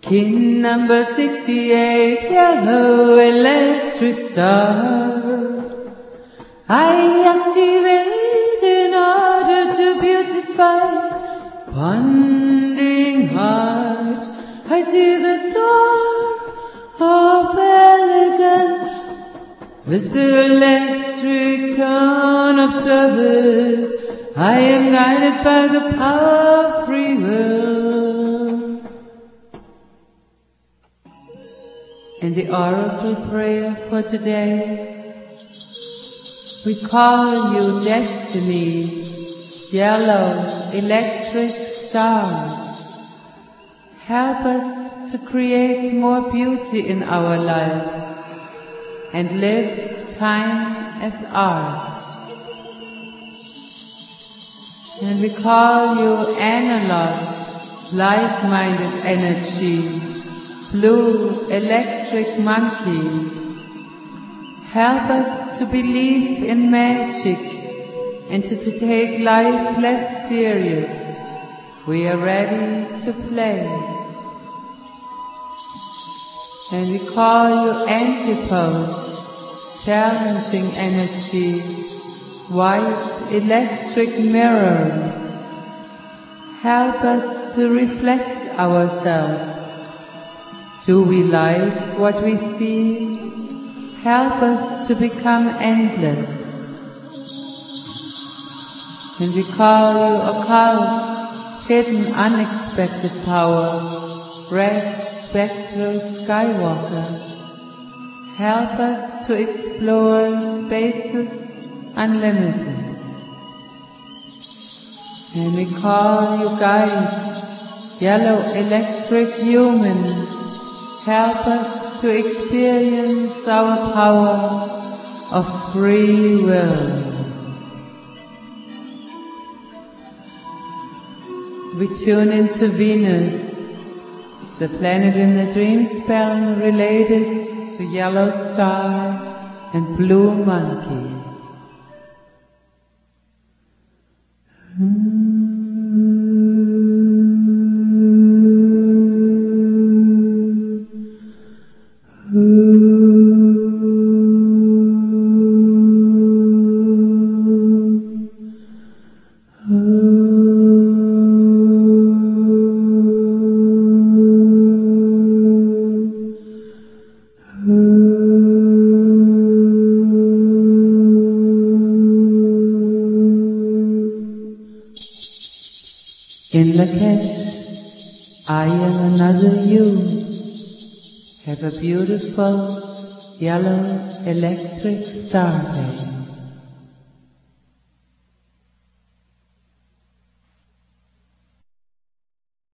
Kin number 68, yellow electric star. I activate in order to beautify wandering heart. I see the star of elegance with the electric tone of service. I am guided by the power of free will. In the oracle prayer for today, we call you destiny, yellow electric stars. Help us to create more beauty in our lives and live time as art. And we call you analog, light-minded energy, blue electric monkey. Help us to believe in magic and to take life less serious. We are ready to play. And we call you antipode, challenging energy, white electric mirror. Help us to reflect ourselves. Do we like what we see? Help us to become endless. And we call you occult, hidden, unexpected power, red spectral skywalker. Help us to explore spaces unlimited. And we call you guides, yellow electric humans. Help us to experience our power of free will. We tune into Venus, the planet in the dream spell related to yellow star and blue monkey. In Lakesh, I am another you. Have a beautiful yellow electric star day.